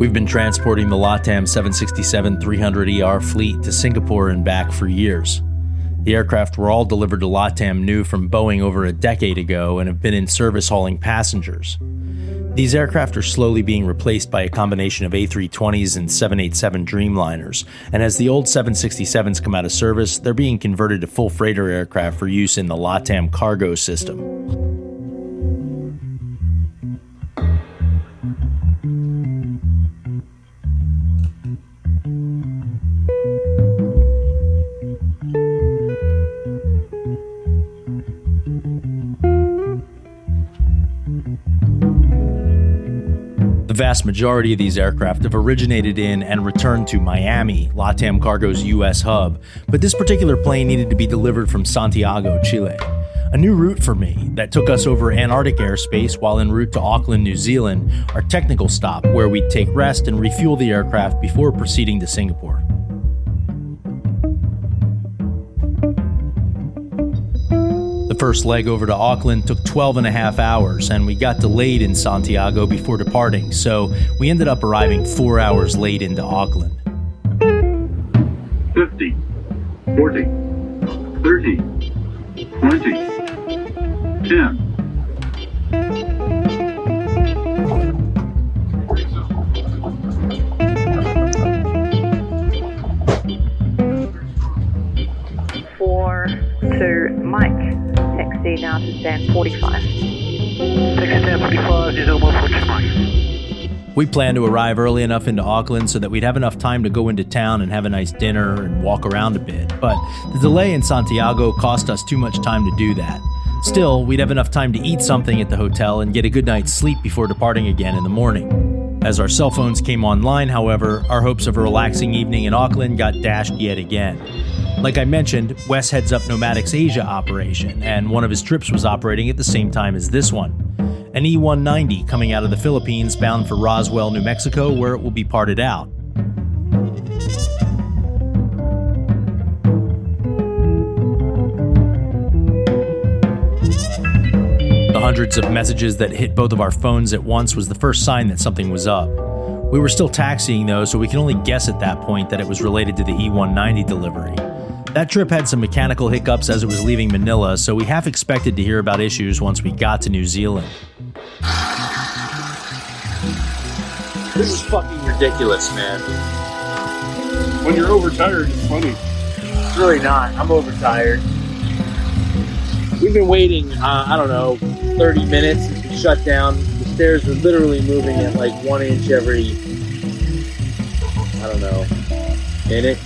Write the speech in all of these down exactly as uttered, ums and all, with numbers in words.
We've been transporting the LATAM seven sixty-seven three hundred E R fleet to Singapore and back for years. The aircraft were all delivered to LATAM new from Boeing over a decade ago and have been in service hauling passengers. These aircraft are slowly being replaced by a combination of A three twenties and seven eighty-seven Dreamliners, and as the old seven sixty-sevens come out of service, they're being converted to full freighter aircraft for use in the LATAM cargo system. The vast majority of these aircraft have originated in and returned to Miami, LATAM Cargo's U S hub, but this particular plane needed to be delivered from Santiago, Chile. A new route for me that took us over Antarctic airspace while en route to Auckland, New Zealand, our technical stop where we'd take rest and refuel the aircraft before proceeding to Singapore. The first leg over to Auckland took twelve and a half hours, and we got delayed in Santiago before departing, so we ended up arriving four hours late into Auckland. fifty, forty, thirty, twenty, ten. Four to Mike. Taxi now to stand forty-five. Taxi stand forty-five, zero one four to Mike. We planned to arrive early enough into Auckland so that we'd have enough time to go into town and have a nice dinner and walk around a bit, but the delay in Santiago cost us too much time to do that. Still, we'd have enough time to eat something at the hotel and get a good night's sleep before departing again in the morning. As our cell phones came online, however, our hopes of a relaxing evening in Auckland got dashed yet again. Like I mentioned, Wes heads up Nomadic's Asia operation, and one of his trips was operating at the same time as this one. An E one ninety coming out of the Philippines bound for Roswell, New Mexico, where it will be parted out. The hundreds of messages that hit both of our phones at once was the first sign that something was up. We were still taxiing though, so we can only guess at that point that it was related to the E one ninety delivery. That trip had some mechanical hiccups as it was leaving Manila, so we half expected to hear about issues once we got to New Zealand. This is fucking ridiculous, man. When you're overtired, it's funny. It's really not. I'm overtired. We've been waiting, uh, I don't know, thirty minutes since we shut down. The stairs are literally moving at like one inch every, I don't know, minute.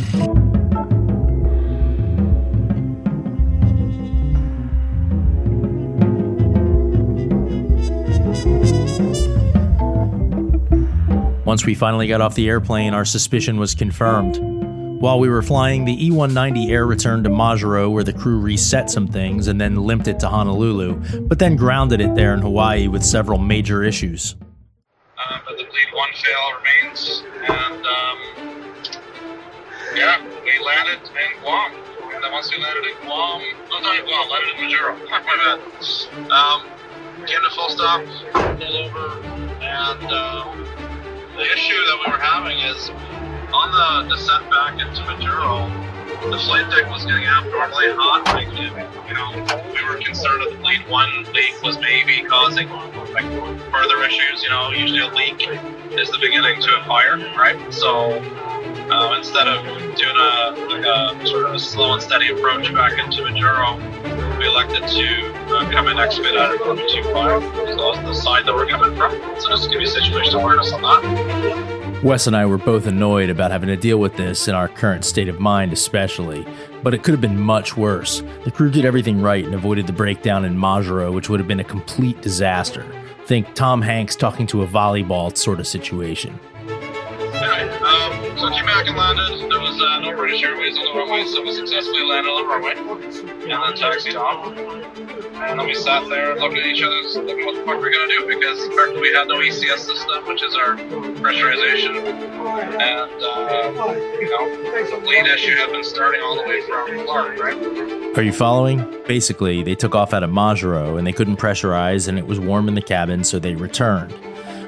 Once we finally got off the airplane, our suspicion was confirmed. While we were flying, the E one ninety air returned to Majuro where the crew reset some things and then limped it to Honolulu, but then grounded it there in Hawaii with several major issues. Uh, but the bleed one fail remains, and um, yeah, we landed in Guam. And then once we landed in Guam, no, not in Guam, landed in Majuro. My bad. Um, came to full stop, pulled over, and uh, the issue that we were having is on the descent back into Majuro, the flight deck was getting abnormally hot. Like, you know, we were concerned that the bleed one leak was maybe causing like further issues. You know, usually a leak is the beginning to a fire, right? So uh, instead of doing a like a sort of a slow and steady approach back into Majuro, we elected to uh, come in expedited from two five, so that's the side that we're coming from. So just to give you situational awareness on that. Wes and I were both annoyed about having to deal with this in our current state of mind especially, but it could have been much worse. The crew did everything right and avoided the breakdown in Majuro, which would have been a complete disaster. Think Tom Hanks talking to a volleyball sort of situation. Anyway, um, so came back and landed. There was uh, no British Airways on the runway, so we successfully landed on the runway and then taxied off. And then we sat there looking at each other, looking what the fuck we're gonna do, because effectively we had no E C S system, which is our pressurization. And, uh, you know, the bleed issue had been starting all the way from Clark, right? Are you following? Basically, they took off out of Majuro and they couldn't pressurize and it was warm in the cabin, so they returned.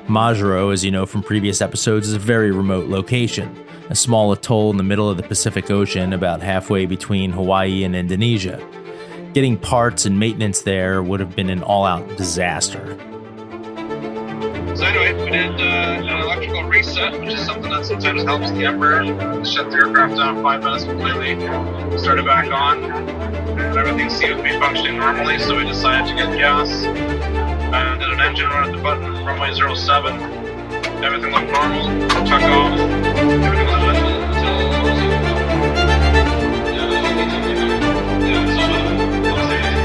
Majuro, as you know from previous episodes, is a very remote location, a small atoll in the middle of the Pacific Ocean, about halfway between Hawaii and Indonesia. Getting parts and maintenance there would have been an all-out disaster. So anyway, we did uh, an electrical reset, which is something that sometimes helps the Embraer. Shut the aircraft down five minutes completely, started back on, and everything seemed to be functioning normally, so we decided to get gas, and did an engine run at the button, runway zero seven. Everything looked normal, took off, everything was until, until yeah, so I'll say it's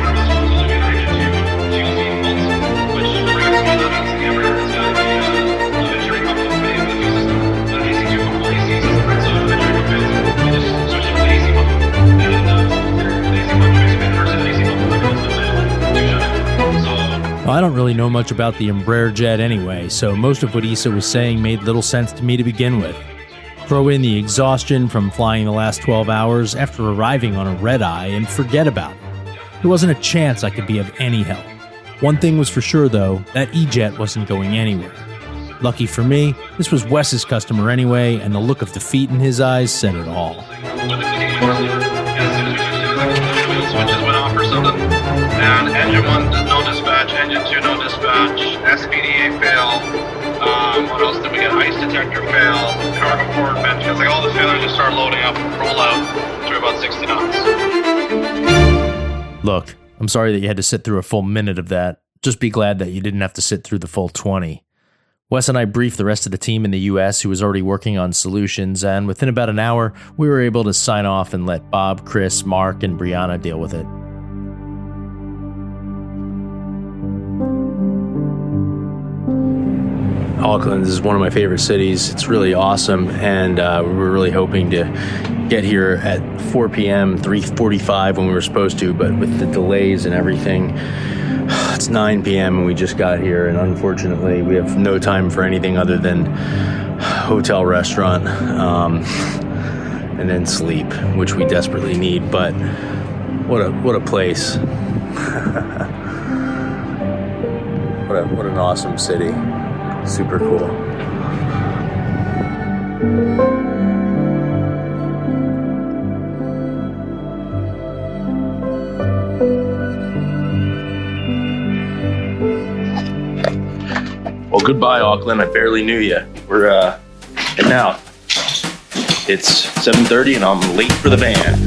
which brings me that means the Embraer has got the uh, venturi couple of phase that uses an A C two couple A Cs, so the venturi couple phase, we just switch it to the A C couple, and uh, the A C couple basically inverts the A C couple that goes to the two shut. So Well, I don't really know much about the Embraer jet anyway, so most of what Issa was saying made little sense to me to begin with. Throw in the exhaustion from flying the last twelve hours after arriving on a red-eye and forget about it. There wasn't a chance I could be of any help. One thing was for sure, though, that E-Jet wasn't going anywhere. Lucky for me, this was Wes's customer anyway, and the look of defeat in his eyes said it all. With the clicking wheels lever, as soon as we switched to the wheel switches went off or something, and engine one, no dispatch, engine two, no dispatch, S P D A fail, um, what else did we get, ice detector fail, cargo forward vent, it's like all the failures just start loading up, roll out through about sixty knots. Look, I'm sorry that you had to sit through a full minute of that. Just be glad that you didn't have to sit through the full twenty. Wes and I briefed the rest of the team in the U S who was already working on solutions, and within about an hour, we were able to sign off and let Bob, Chris, Mark, and Brianna deal with it. Auckland is one of my favorite cities. It's really awesome, and uh, we were really hoping to get here at four p.m., three forty-five when we were supposed to, but with the delays and everything, it's nine p.m. and we just got here, and unfortunately we have no time for anything other than hotel, restaurant, um, and then sleep, which we desperately need. But what a what a place. what a what an awesome city. Super cool. Well, goodbye, Auckland. I barely knew you. We're uh, heading out. It's seven thirty and I'm late for the van.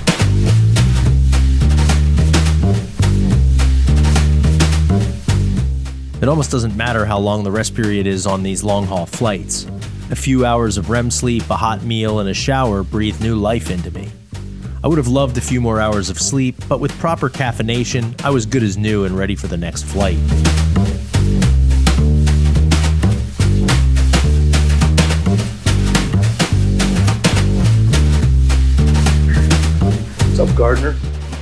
It almost doesn't matter how long the rest period is on these long-haul flights. A few hours of R E M sleep, a hot meal, and a shower breathe new life into me. I would have loved a few more hours of sleep, but with proper caffeination, I was good as new and ready for the next flight. What's up, Gardner?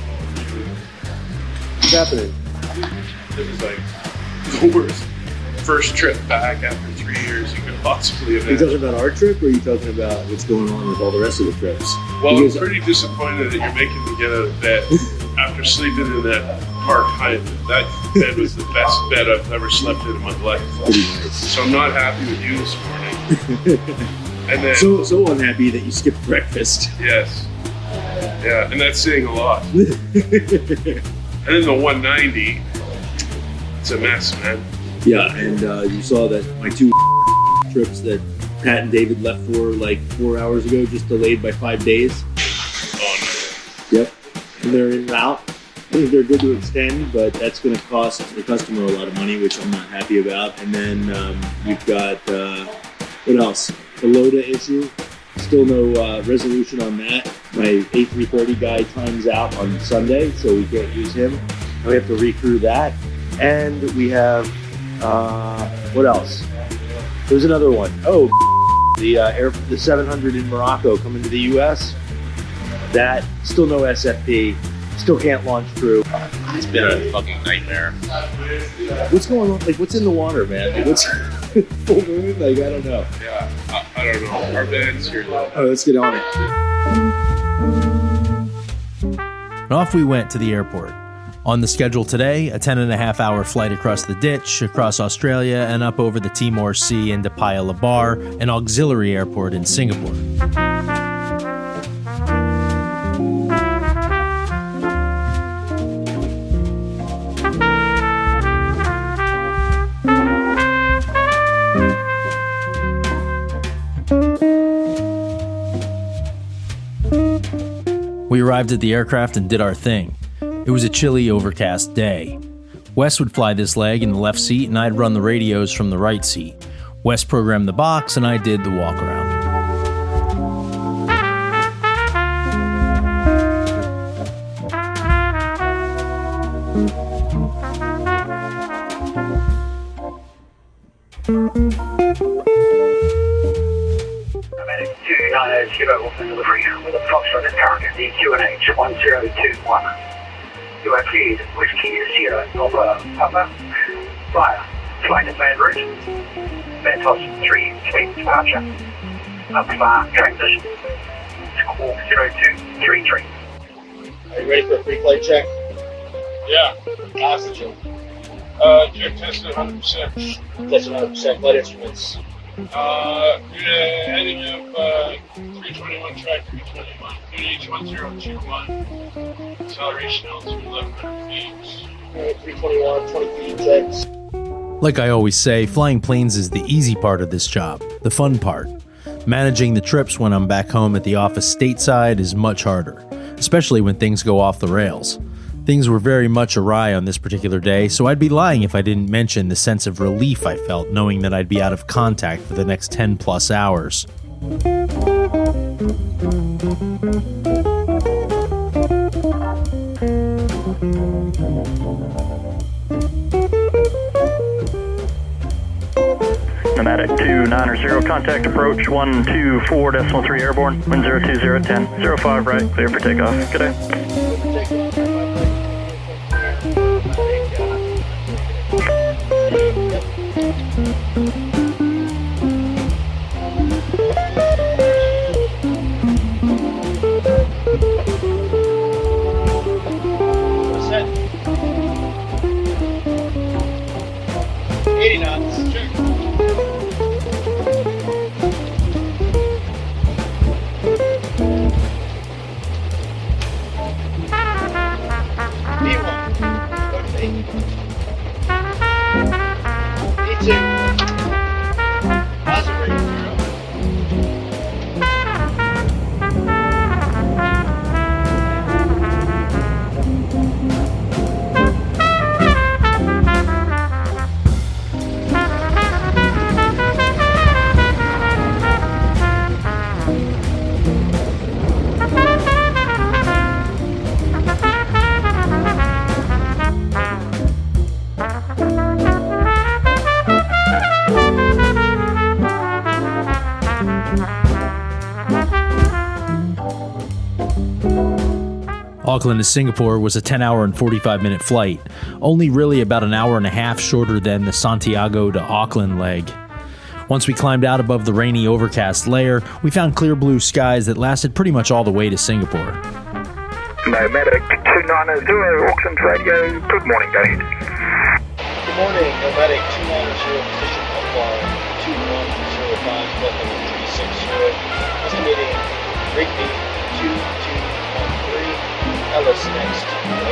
What's happening? It was like the worst first trip back after three years you could possibly have Are you had. talking about our trip, or are you talking about what's going on with all the rest of the trips? Well, Because- I'm pretty disappointed that you're making me get out of bed after sleeping in that park Hyatt. That bed was the best bed I've ever slept in in my life. Pretty nice. So I'm not happy with you this morning. And then, So so unhappy that you skipped breakfast. yes. Yeah, and that's saying a lot. And then the one ninety, it's a mess, man. Yeah, and uh, you saw that my two trips that Pat and David left for like four hours ago just delayed by five days. Oh, Yep. And they're en route. I think they're good to extend, but that's going to cost the customer a lot of money, which I'm not happy about. And then um, you've got, uh, what else? The Loda issue. Still no uh, resolution on that. My A three thirty guy times out on Sunday, so we can't use him. And we have to recrew that. And we have, uh, what else? There's another one. Oh, the uh, air, the seven hundred in Morocco coming to the U S. That, still no S F P. Still can't launch through. It's been a fucking nightmare. What's going on? Like, what's in the water, man? Like, what's full moon? Like, I don't know. yeah. I, I don't know. Our van's here, though. Oh, let's get on it. And off we went to the airport. On the schedule today, a ten and a half hour flight across the ditch, across Australia, and up over the Timor Sea into Paya Lebar, an auxiliary airport in Singapore. We arrived at the aircraft and did our thing. It was a chilly, overcast day. Wes would fly this leg in the left seat and I'd run the radios from the right seat. Wes programmed the box and I did the walk around. two nine zero Auckland delivery with a Foxtrot at target, the Q N H one zero two one. You are cleared, Whiskey Sierra Papa Papa, via flight to Van Route, Ventos three speed departure, up far transition, squawk zero two three three. Are you ready for a pre-flight check? Yeah. Oxygen. Uh, check tested one hundred percent. That's one hundred percent. Flight instruments. Uh, yeah, heading up, uh, three twenty-one track, three twenty-one, H one zero two one, acceleration altitude eleven hundred feet. Alright, three twenty-one, twenty feet checks. Like I always say, flying planes is the easy part of this job, the fun part. Managing the trips when I'm back home at the office stateside is much harder, especially when things go off the rails. Things were very much awry on this particular day, so I'd be lying if I didn't mention the sense of relief I felt knowing that I'd be out of contact for the next ten plus hours. Nomadic two nine zero, contact approach one two four decimal three airborne, wind zero two zero ten, zero five right, clear for takeoff. Good day. eighty knots. Check. B one. Go to B. B two. Positive rate zero. Auckland to Singapore was a ten hour and forty-five minute flight, only really about an hour and a half shorter than the Santiago to Auckland leg. Once we climbed out above the rainy overcast layer, we found clear blue skies that lasted pretty much all the way to Singapore. Nomadic two nine zero, Auckland radio, good morning, go ahead. Good morning, Nomadic two nine zero, position Upbar two one zero five, flight level three six zero, estimating Rigby two two one three, Ellis next.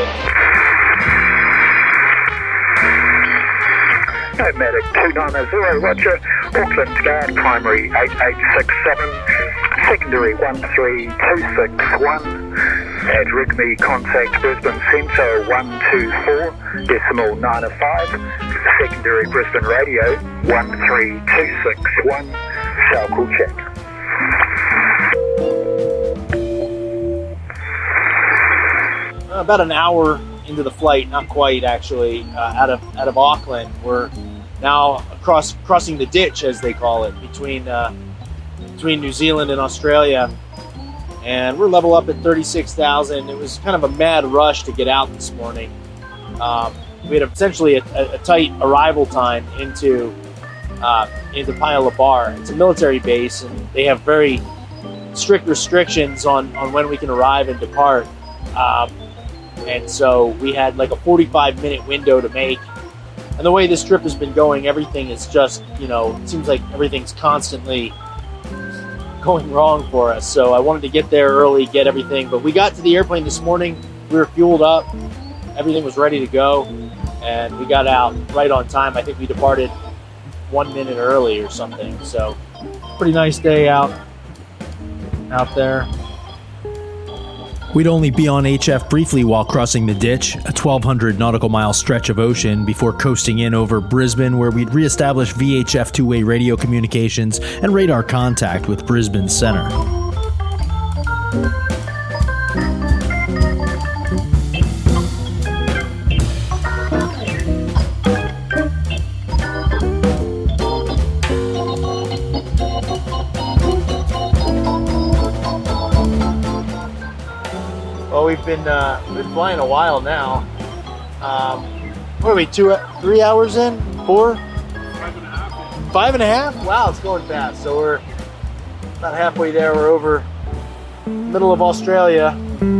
Nomadic two nine zero, Roger, Auckland Guard, primary eight eight six seven, secondary one three two six one, at Rigby contact Brisbane Centre one two four, decimal nine five, secondary Brisbane radio one three two six one, cycle check. About an hour into the flight, not quite actually, uh, out of out of Auckland. We're now across crossing the ditch, as they call it, between uh, between New Zealand and Australia, and we're level up at thirty-six thousand. It was kind of a mad rush to get out this morning. Um, we had essentially a, a, a tight arrival time into uh, into Paya Lebar. It's a military base, and they have very strict restrictions on on when we can arrive and depart. Um, And so we had like a forty-five minute window to make. And the way this trip has been going, everything is just, you know, it seems like everything's constantly going wrong for us. So I wanted to get there early, get everything. But we got to the airplane this morning. We were fueled up. Everything was ready to go. And we got out right on time. I think we departed one minute early or something. So pretty nice day out, out there. We'd only be on H F briefly while crossing the ditch, a twelve hundred nautical mile stretch of ocean, before coasting in over Brisbane, where we'd reestablish V H F two-way radio communications and radar contact with Brisbane Center. Well, we've been uh, we've been flying a while now. Um, what are we, two, three hours in? Four? Five and a half. Five and a half? Wow, it's going fast. So we're about halfway there. We're over middle of Australia.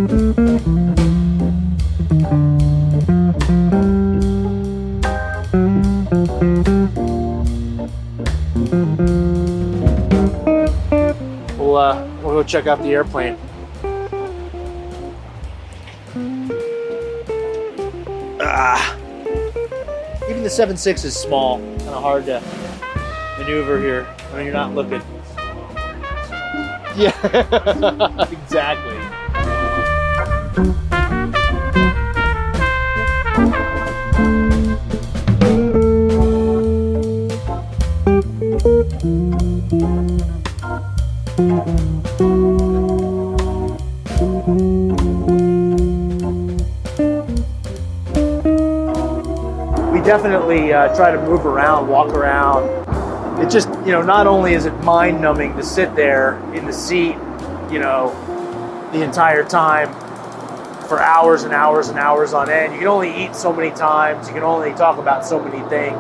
We'll uh, we'll go check out the airplane. Ah. Even the seven six is small, kind of hard to maneuver here when you're not looking. Yeah, exactly. We definitely uh, try to move around, walk around. It just, you know, not only is it mind-numbing to sit there in the seat, you know, the entire time for hours and hours and hours on end. You can only eat so many times. You can only talk about so many things.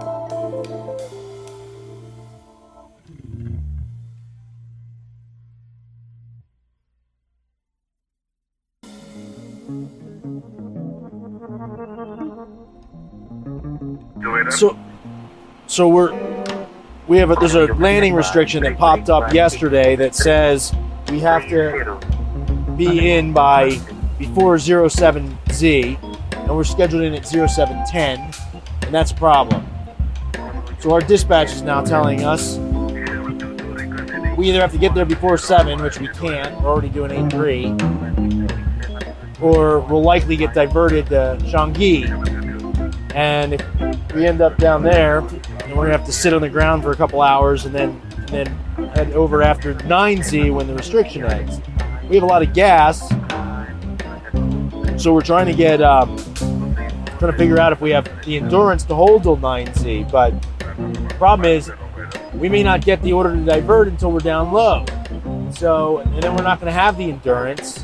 So, so we're we have a, there's a landing restriction that popped up yesterday that says we have to be in by before zero seven Z, and we're scheduled in at zero seven ten, and that's a problem. So our dispatch is now telling us we either have to get there before seven, which we can't. We're already doing eight three, or we'll likely get diverted to Changi. And if we end up down there, then we're gonna have to sit on the ground for a couple hours and then and then head over after nine Z when the restriction ends. We have a lot of gas, so we're trying to get um, trying to figure out if we have the endurance to hold till nine Z. But the problem is we may not get the order to divert until we're down low. So and then we're not going to have the endurance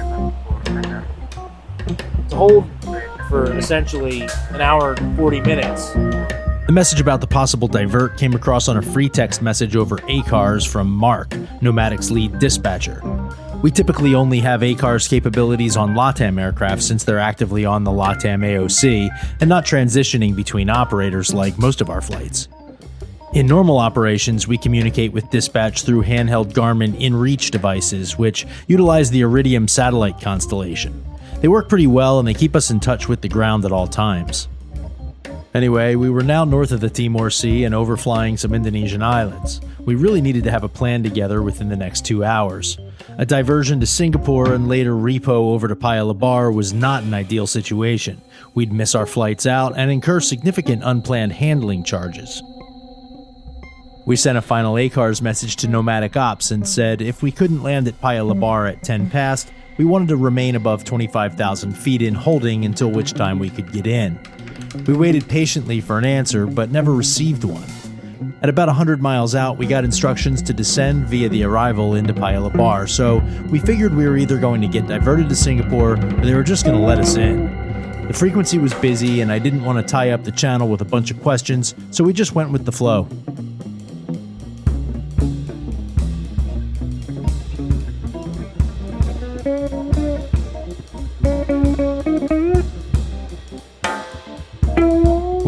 to hold for essentially an hour and forty minutes. The message about the possible divert came across on a free text message over A C A R S from Mark, Nomadic's lead dispatcher. We typically only have A C A R S capabilities on LATAM aircraft since they're actively on the LATAM A O C and not transitioning between operators like most of our flights. In normal operations, we communicate with dispatch through handheld Garmin InReach devices, which utilize the Iridium satellite constellation. They work pretty well and they keep us in touch with the ground at all times. Anyway, we were now north of the Timor Sea and overflying some Indonesian islands. We really needed to have a plan together within the next two hours. A diversion to Singapore and later repo over to Paya Lebar was not an ideal situation. We'd miss our flights out and incur significant unplanned handling charges. We sent a final A C A R S message to Nomadic Ops and said if we couldn't land at Paya Lebar at ten past, we wanted to remain above twenty-five thousand feet in holding until which time we could get in. We waited patiently for an answer, but never received one. At about one hundred miles out, we got instructions to descend via the arrival into Paya Lebar, so we figured we were either going to get diverted to Singapore or they were just going to let us in. The frequency was busy and I didn't want to tie up the channel with a bunch of questions, so we just went with the flow.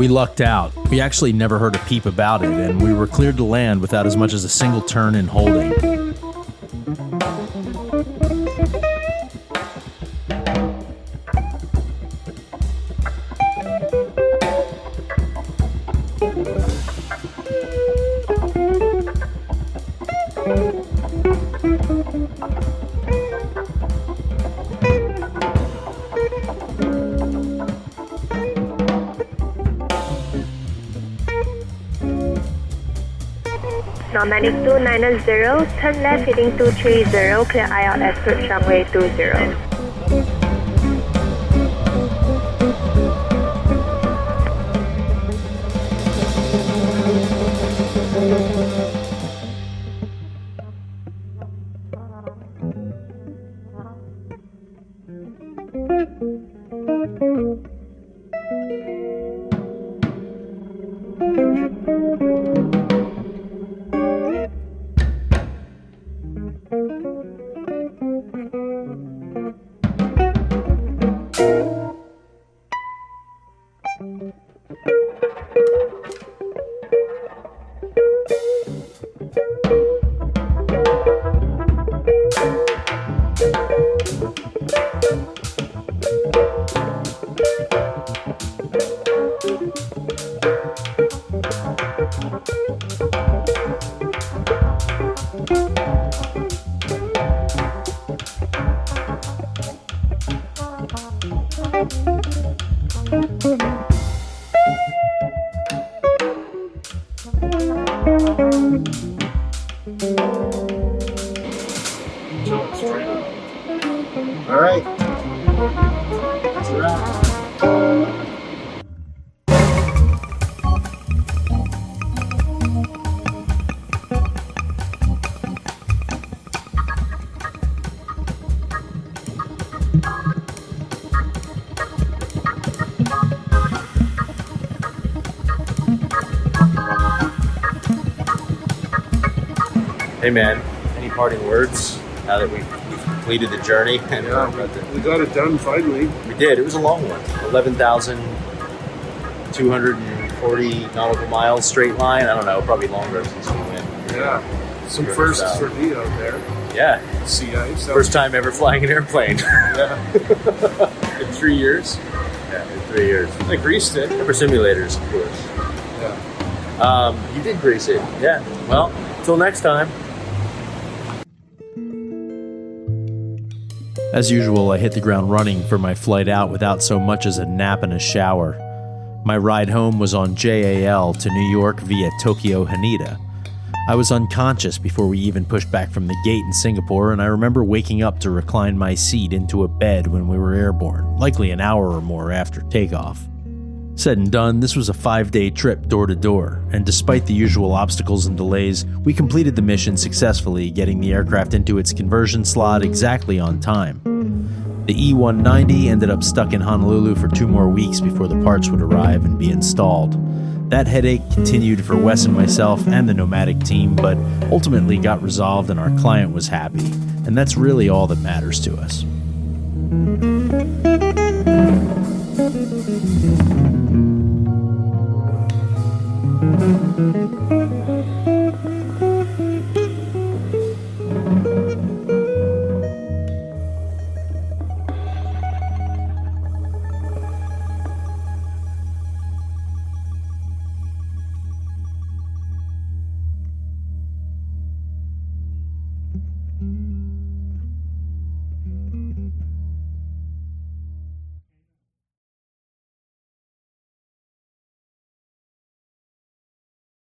We lucked out. We actually never heard a peep about it, and we were cleared to land without as much as a single turn in holding. Normandic two nine zero, turn left heading two three zero, clear I L S approach runway two zero. All right. That's a wrap. Hey man, any parting words now that we've, we've completed the journey? And Yeah, we got it done finally. we did. It was a long one. eleven thousand two hundred forty nautical miles straight line. I don't know, probably longer since we went. Yeah, some Further firsts south. for me out there. Yeah. Sea ice. First time ever flying an airplane. Yeah. In three years. Yeah, in three years. I greased it. For simulators, of course. Yeah. Um, you did grease it. Yeah. Well, until next time. As usual, I hit the ground running for my flight out without so much as a nap and a shower. My ride home was on J A L to New York via Tokyo Haneda. I was unconscious before we even pushed back from the gate in Singapore, and I remember waking up to recline my seat into a bed when we were airborne, likely an hour or more after takeoff. Said and done, this was a five-day trip door to door, and despite the usual obstacles and delays, we completed the mission successfully, getting the aircraft into its conversion slot exactly on time. The E one ninety ended up stuck in Honolulu for two more weeks before the parts would arrive and be installed. That headache continued for Wes and myself and the Nomadic team, but ultimately got resolved and our client was happy, and that's really all that matters to us.